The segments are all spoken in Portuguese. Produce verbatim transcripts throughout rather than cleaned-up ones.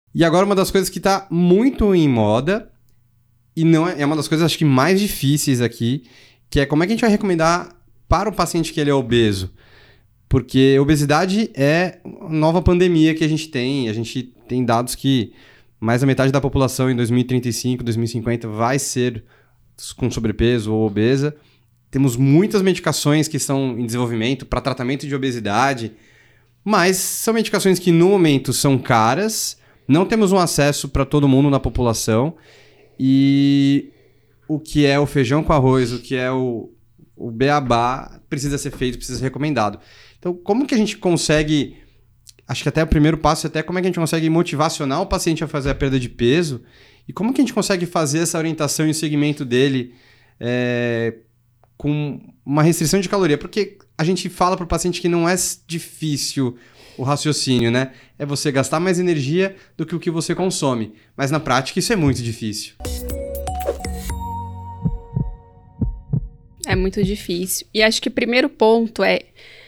E agora uma das coisas que está muito em moda, e não é, é uma das coisas acho que mais difíceis aqui, que é como é que a gente vai recomendar para o paciente que ele é obeso. Porque obesidade é uma nova pandemia que a gente tem. A gente tem dados que mais da metade da população em dois mil e trinta e cinco, dois mil e cinquenta vai ser com sobrepeso ou obesa. Temos muitas medicações que estão em desenvolvimento para tratamento de obesidade, mas são medicações que no momento são caras, não temos um acesso para todo mundo na população, e o que é o feijão com arroz, o que é o, o beabá, precisa ser feito, precisa ser recomendado. Então, como que a gente consegue, acho que até o primeiro passo é até como é que a gente consegue motivacionar o paciente a fazer a perda de peso, e como que a gente consegue fazer essa orientação e o segmento dele é, com uma restrição de caloria? Porque a gente fala para o paciente que não é difícil o raciocínio, né? É você gastar mais energia do que o que você consome. Mas na prática isso é muito difícil. É muito difícil. E acho que o primeiro ponto é,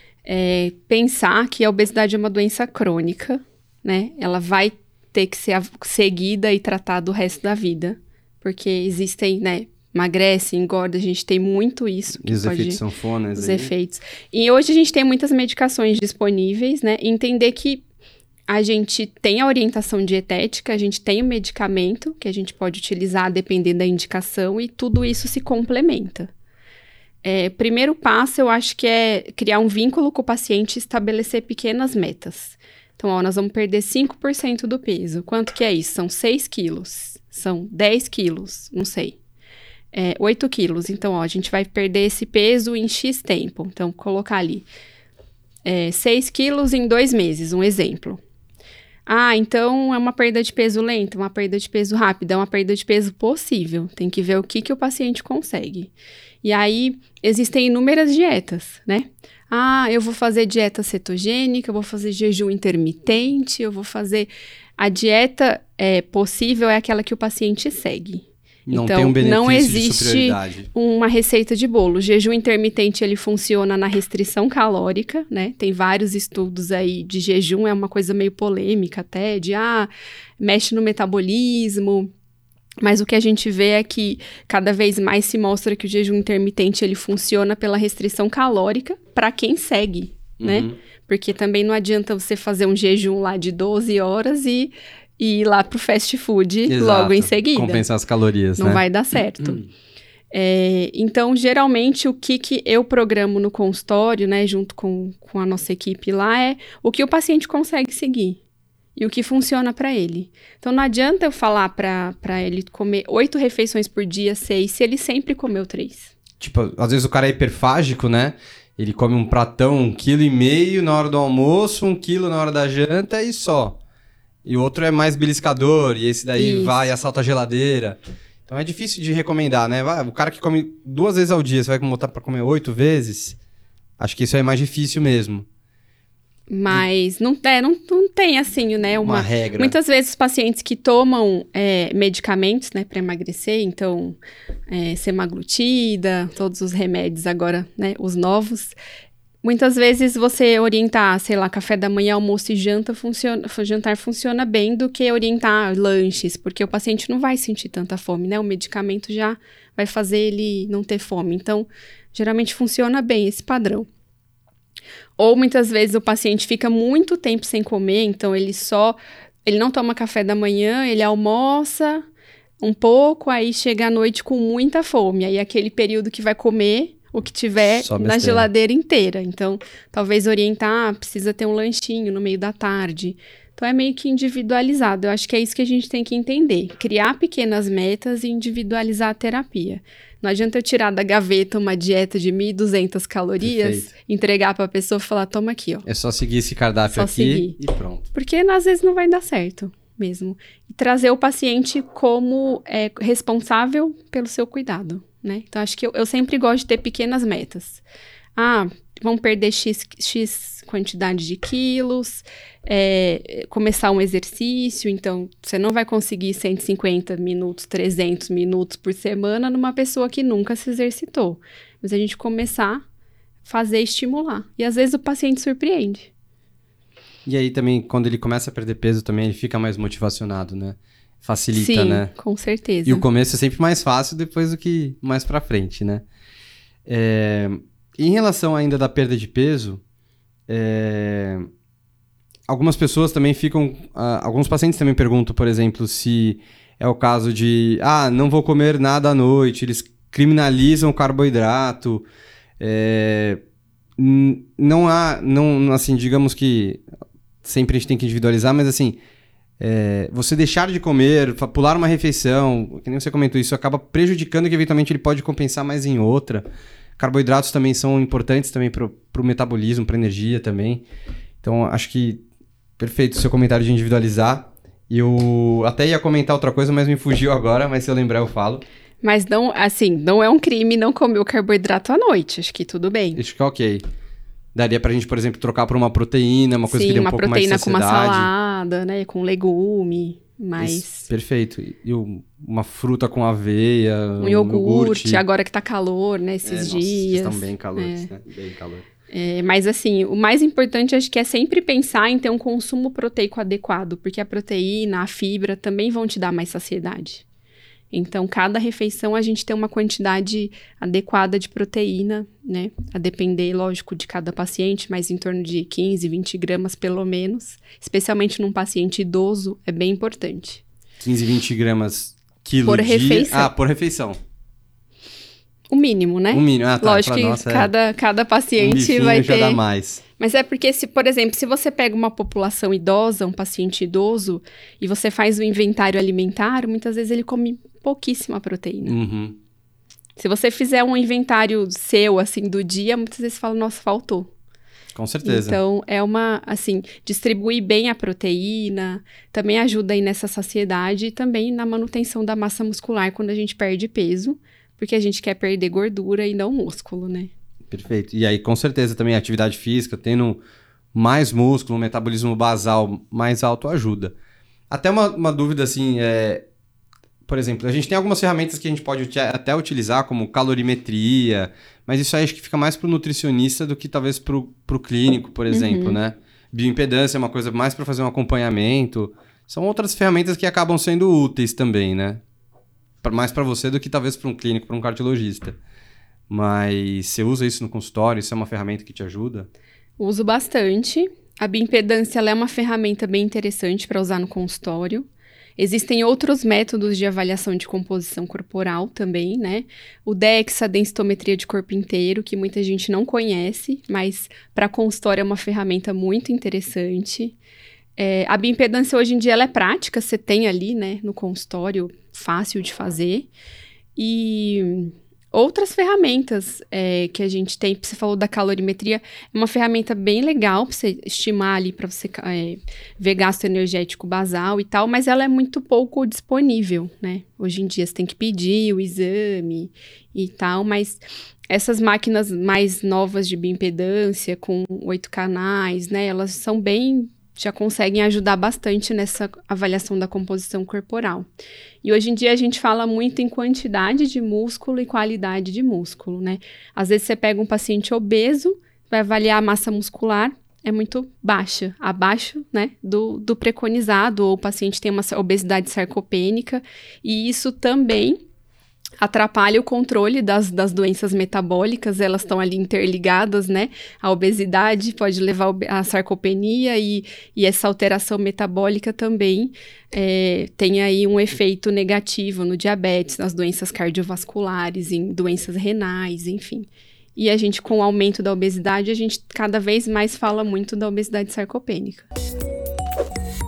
é pensar que a obesidade é uma doença crônica, né? Ela vai ter que ser seguida e tratada o resto da vida. Porque existem, né? Emagrece, engorda, a gente tem muito isso. E os pode... efeitos sanfonas. Os aí. efeitos. E hoje a gente tem muitas medicações disponíveis, né? E entender que a gente tem a orientação dietética, a gente tem o medicamento que a gente pode utilizar dependendo da indicação, e tudo isso se complementa. É, primeiro passo, eu acho que é criar um vínculo com o paciente e estabelecer pequenas metas. Então, ó, nós vamos perder cinco por cento do peso. Quanto que é isso? São seis quilos? São dez quilos? Não sei. É, oito quilos. Então, ó, a gente vai perder esse peso em X tempo. Então, colocar ali é, seis quilos em dois meses, um exemplo. Ah, então é uma perda de peso lenta, uma perda de peso rápida, é uma perda de peso possível. Tem que ver o que, que o paciente consegue. E aí, existem inúmeras dietas, né? Ah, eu vou fazer dieta cetogênica, eu vou fazer jejum intermitente, eu vou fazer... A dieta é, possível é aquela que o paciente segue. Não então, tem um benefício não existe de superioridade. Uma receita de bolo. O jejum intermitente, ele funciona na restrição calórica, né? Tem vários estudos aí de jejum, é uma coisa meio polêmica até, de, ah, mexe no metabolismo. Mas o que a gente vê é que cada vez mais se mostra que o jejum intermitente, ele funciona pela restrição calórica para quem segue, uhum. né? Porque também não adianta você fazer um jejum lá de doze horas e... e ir lá pro fast food Exato. Logo em seguida. Compensar as calorias, Não né? vai dar certo. Uhum. É, então, geralmente, o que, que eu programo no consultório, né, junto com, com a nossa equipe lá, é o que o paciente consegue seguir e o que funciona para ele. Então, não adianta eu falar para ele comer oito refeições por dia, seis, se ele sempre comeu três. Tipo, às vezes o cara é hiperfágico, né? Ele come um pratão, um quilo e meio na hora do almoço, um quilo na hora da janta e só. E o outro é mais beliscador, e esse daí Isso. vai e assalta a geladeira. Então é difícil de recomendar, né? O cara que come duas vezes ao dia, você vai botar pra comer oito vezes? Acho que isso é mais difícil mesmo. Mas não, é, não, não tem, assim, né? Uma, uma regra. Muitas vezes os pacientes que tomam é, medicamentos, né, pra emagrecer, então, é, semaglutida, todos os remédios agora, né, os novos... Muitas vezes você orientar, sei lá, café da manhã, almoço e janta funciona, jantar funciona bem do que orientar lanches, porque o paciente não vai sentir tanta fome, né? O medicamento já vai fazer ele não ter fome. Então, geralmente funciona bem esse padrão. Ou muitas vezes o paciente fica muito tempo sem comer, então ele só... Ele não toma café da manhã, ele almoça um pouco, aí chega à noite com muita fome. Aí aquele período que vai comer... o que tiver na geladeira inteira. Então, talvez orientar, ah, precisa ter um lanchinho no meio da tarde. Então, é meio que individualizado. Eu acho que é isso que a gente tem que entender. Criar pequenas metas e individualizar a terapia. Não adianta eu tirar da gaveta uma dieta de mil e duzentas calorias, Perfeito. Entregar para a pessoa e falar, toma aqui, ó. É só seguir esse cardápio só aqui seguir. E pronto. Porque, às vezes, não vai dar certo mesmo. E trazer o paciente como é, responsável pelo seu cuidado. Né? Então, acho que eu, eu sempre gosto de ter pequenas metas. Ah, vão perder X, X quantidade de quilos, é, começar um exercício, então você não vai conseguir cento e cinquenta minutos, trezentos minutos por semana numa pessoa que nunca se exercitou. Mas a gente começar a fazer estimular. E às vezes o paciente surpreende. E aí também, quando ele começa a perder peso também, ele fica mais motivacionado, né? Facilita, Sim, né? com certeza. E o começo é sempre mais fácil depois do que mais pra frente, né? É... Em relação ainda da perda de peso, é... algumas pessoas também ficam... Uh, alguns pacientes também perguntam, por exemplo, se é o caso de... Ah, não vou comer nada à noite. Eles criminalizam o carboidrato. É... Não há... Não, assim, digamos que... Sempre a gente tem que individualizar, mas assim... É, você deixar de comer, pular uma refeição, que nem você comentou, isso acaba prejudicando que eventualmente ele pode compensar mais em outra. Carboidratos também são importantes também para o metabolismo, para energia também. Então, acho que perfeito o seu comentário de individualizar. E eu até ia comentar outra coisa, mas me fugiu agora, mas se eu lembrar eu falo. Mas não, assim, não é um crime não comer o carboidrato à noite, acho que tudo bem. Acho que é ok. Daria pra gente, por exemplo, trocar por uma proteína, uma coisa Sim, que dê um uma pouco mais de proteína com uma saciedade. salada, né, com legume, mas... Isso, perfeito. E um- uma fruta com aveia, Um iogurte, agora que tá calor, né, esses É, nossa, dias. estão bem calores, É. né? Bem calor. É, mas assim, o mais importante acho que é sempre pensar em ter um consumo proteico adequado, porque a proteína, a fibra também vão te dar mais saciedade. Então, cada refeição a gente tem uma quantidade adequada de proteína, né? A depender, lógico, de cada paciente, mas em torno de quinze, vinte gramas pelo menos. Especialmente num paciente idoso, é bem importante. quinze, vinte gramas quilo Por dia. refeição. Ah, por refeição. O mínimo, né? Um mínimo. Ah, tá. Lógico Pra que nossa, é. cada, cada Um paciente bifinho vai já ter... dá mais. Mas é porque, se, por exemplo, se você pega uma população idosa, um paciente idoso, e você faz o inventário alimentar, muitas vezes ele come pouquíssima proteína. Uhum. Se você fizer um inventário seu, assim, do dia, muitas vezes você fala, nossa, faltou. Com certeza. Então, é uma, assim, distribuir bem a proteína, também ajuda aí nessa saciedade e também na manutenção da massa muscular quando a gente perde peso, porque a gente quer perder gordura e não músculo, né? Perfeito. E aí, com certeza, também a atividade física, tendo mais músculo, um metabolismo basal mais alto, ajuda. Até uma, uma dúvida, assim, é... Por exemplo, a gente tem algumas ferramentas que a gente pode uti- até utilizar, como calorimetria, mas isso aí acho que fica mais para o nutricionista do que talvez para o clínico, por exemplo, Uhum. né? Bioimpedância é uma coisa mais para fazer um acompanhamento. São outras ferramentas que acabam sendo úteis também, né? Pra- mais para você do que talvez para um clínico, para um cardiologista. Mas você usa isso no consultório? Isso é uma ferramenta que te ajuda? Uso bastante. A bioimpedância ela é uma ferramenta bem interessante para usar no consultório. Existem outros métodos de avaliação de composição corporal também, né? O DEXA, a densitometria de corpo inteiro, que muita gente não conhece, mas para consultório é uma ferramenta muito interessante. É, a bioimpedância hoje em dia ela é prática, você tem ali, né, no consultório, fácil de fazer. E outras ferramentas é, que a gente tem, você falou da calorimetria, é uma ferramenta bem legal para você estimar ali, para você é, ver gasto energético basal e tal, mas ela é muito pouco disponível, né? Hoje em dia você tem que pedir o exame e tal, mas essas máquinas mais novas de bioimpedância, com oito canais, né? Elas são bem... já conseguem ajudar bastante nessa avaliação da composição corporal. E hoje em dia a gente fala muito em quantidade de músculo e qualidade de músculo, né? Às vezes você pega um paciente obeso, vai avaliar a massa muscular, é muito baixa, abaixo, né, do, do preconizado, ou o paciente tem uma obesidade sarcopênica, e isso também atrapalha o controle das, das doenças metabólicas, elas estão ali interligadas, né? A obesidade pode levar à sarcopenia e, e essa alteração metabólica também é, tem aí um efeito negativo no diabetes, nas doenças cardiovasculares, em doenças renais, enfim. E a gente, com o aumento da obesidade, a gente cada vez mais fala muito da obesidade sarcopênica.